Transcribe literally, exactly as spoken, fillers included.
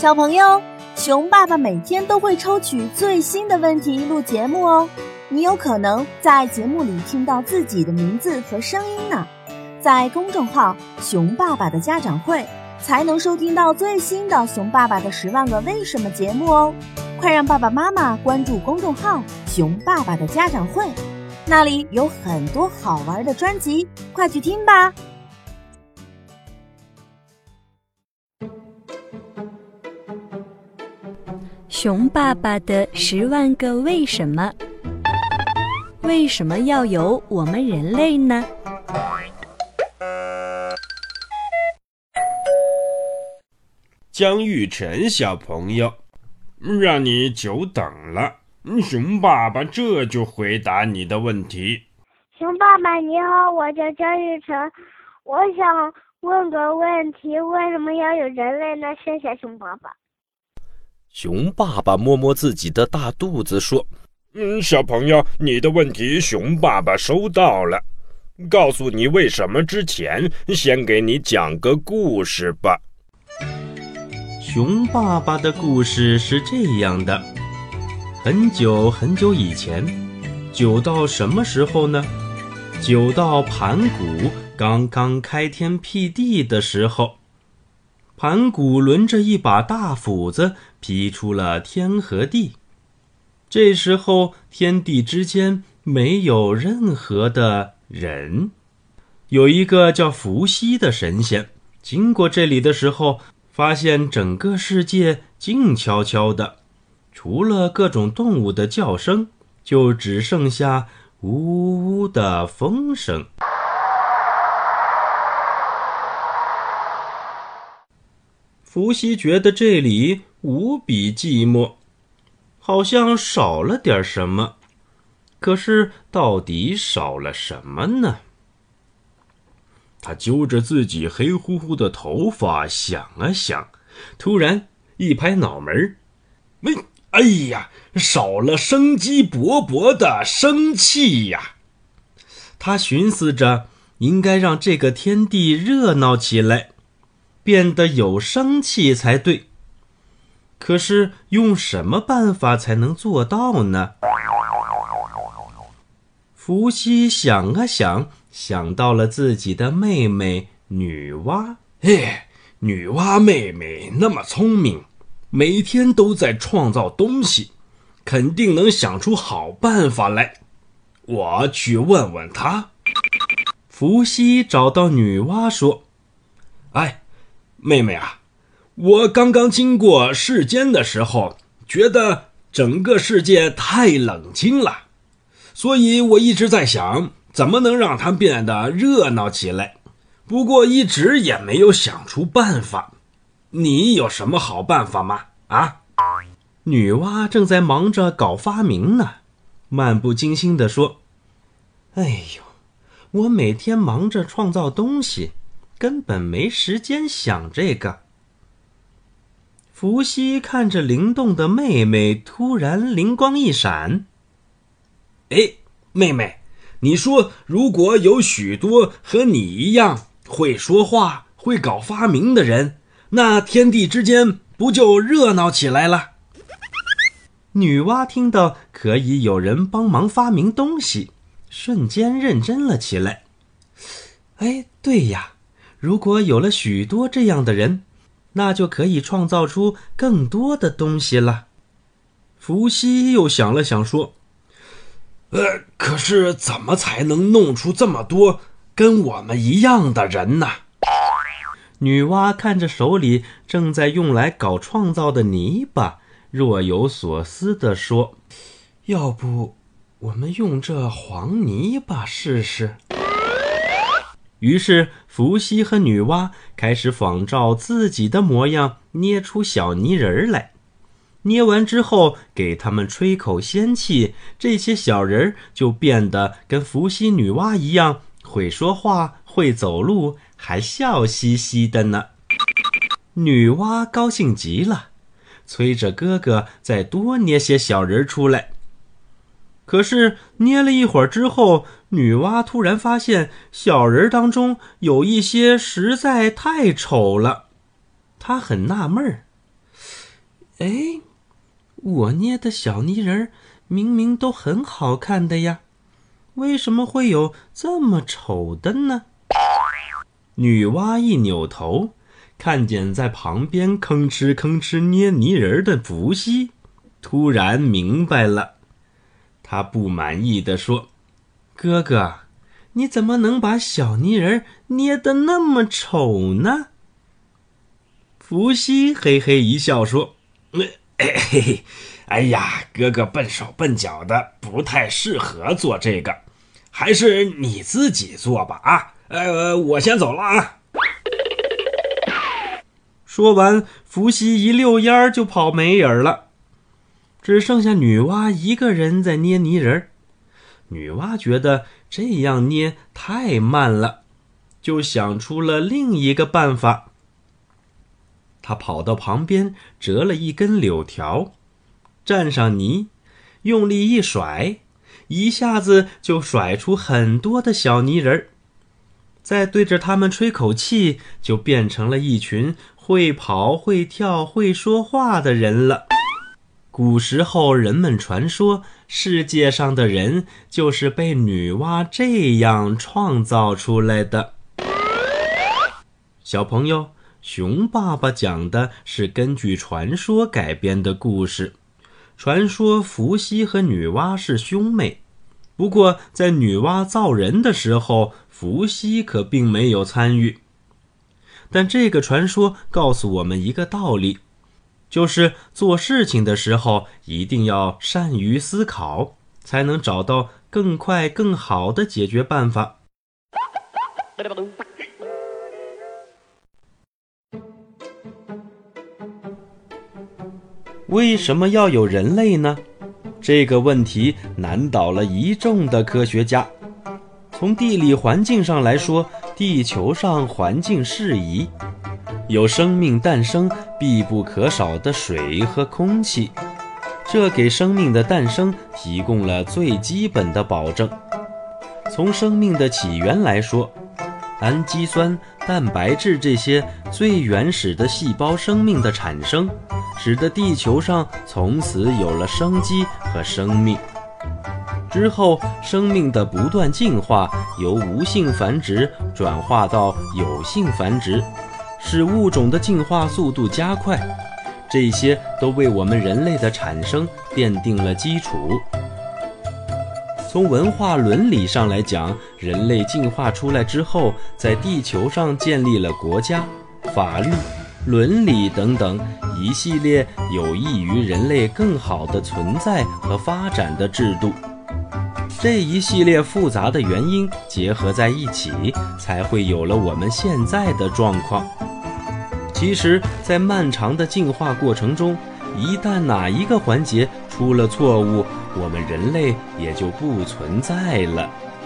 小朋友，熊爸爸每天都会抽取最新的问题录节目哦，你有可能在节目里听到自己的名字和声音呢。在公众号熊爸爸的家长会才能收听到最新的熊爸爸的十万个为什么节目哦。快让爸爸妈妈关注公众号熊爸爸的家长会，那里有很多好玩的专辑，快去听吧。 熊爸爸的十万个为什么。为什么要有我们人类呢？ 江玉成小朋友，让你久等了，熊爸爸这就回答你的问题。 熊爸爸你好，我叫江玉成，我想问个问题，为什么要有人类呢？谢谢熊爸爸。 熊爸爸摸摸自己的大肚子说， 嗯，小朋友，你的问题熊爸爸收到了。告诉你为什么之前，先给你讲个故事吧。 熊爸爸的故事是这样的，很久很久以前，久到什么时候呢？久到盘古刚刚开天辟地的时候。盘古抡着一把大斧子劈出了天和地，这时候天地之间没有任何的人。有一个叫伏羲的神仙经过这里的时候，发现整个世界静悄悄的，除了各种动物的叫声，就只剩下呜呜的风声。伏羲觉得这里无比寂寞，好像少了点什么，可是到底少了什么呢？他揪着自己黑乎乎的头发想啊想，突然一拍脑门，哎呀，少了生机勃勃的生气呀！他寻思着应该让这个天地热闹起来，变得有生气才对。可是用什么办法才能做到呢？伏羲想啊想，想到了自己的妹妹女娲。哎，女娲妹妹那么聪明，每天都在创造东西，肯定能想出好办法来。我去问问她。伏羲找到女娲说，哎，妹妹啊，我刚刚经过世间的时候，觉得整个世界太冷清了，所以我一直在想，怎么能让它变得热闹起来，不过一直也没有想出办法。你有什么好办法吗？啊？女娲正在忙着搞发明呢，漫不经心地说，哎呦，我每天忙着创造东西，根本没时间想这个。伏羲看着灵动的妹妹，突然灵光一闪，哎，妹妹，你说如果有许多和你一样会说话、会搞发明的人，那天地之间不就热闹起来了？女娲听到可以有人帮忙发明东西，瞬间认真了起来。哎，对呀，如果有了许多这样的人，那就可以创造出更多的东西了。伏羲又想了想说，呃，可是怎么才能弄出这么多跟我们一样的人呢？女娲看着手里正在用来搞创造的泥巴，若有所思地说，要不我们用这黄泥巴试试？于是伏羲和女娲开始仿照自己的模样捏出小泥人来。捏完之后，给他们吹口仙气，这些小人就变得跟伏羲女娲一样，会说话，会走路，还笑嘻嘻的呢。女娲高兴极了，催着哥哥再多捏些小人出来。可是捏了一会儿之后，女娲突然发现小人当中有一些实在太丑了。她很纳闷儿， 哎，我捏的小泥人明明都很好看的呀，为什么会有这么丑的呢？女娲一扭头，看见在旁边吭哧吭哧捏泥人的伏羲，突然明白了。他不满意地说：哥哥，你怎么能把小泥人捏得那么丑呢？伏羲嘿嘿一笑说：哎嘿嘿，哎呀，哥哥笨手笨脚的，不太适合做这个，还是你自己做吧啊！呃，我先走了啊。说完，伏羲一溜烟儿就跑没影儿了，只剩下女娲一个人在捏泥人。女娲觉得这样捏太慢了，就想出了另一个办法。她跑到旁边折了一根柳条，蘸上泥，用力一甩，一下子就甩出很多的小泥人，再对着他们吹口气，就变成了一群会跑会跳会说话的人了。古时候人们传说，世界上的人就是被女娲这样创造出来的。小朋友，熊爸爸讲的是根据传说改编的故事。传说伏羲和女娲是兄妹，不过在女娲造人的时候，伏羲可并没有参与。但这个传说告诉我们一个道理，就是做事情的时候一定要善于思考，才能找到更快更好的解决办法。为什么要有人类呢？这个问题难倒了一众的科学家。从地理环境上来说，地球上环境适宜，有生命诞生必不可少的水和空气，这给生命的诞生提供了最基本的保证。从生命的起源来说，氨基酸、蛋白质这些最原始的细胞生命的产生，使得地球上从此有了生机和生命。之后，生命的不断进化，由无性繁殖转化到有性繁殖，使物种的进化速度加快，这些都为我们人类的产生奠定了基础。从文化伦理上来讲，人类进化出来之后，在地球上建立了国家、法律、伦理等等一系列有益于人类更好的存在和发展的制度。这一系列复杂的原因结合在一起，才会有了我们现在的状况。其实，在漫长的进化过程中，一旦哪一个环节出了错误，我们人类也就不存在了。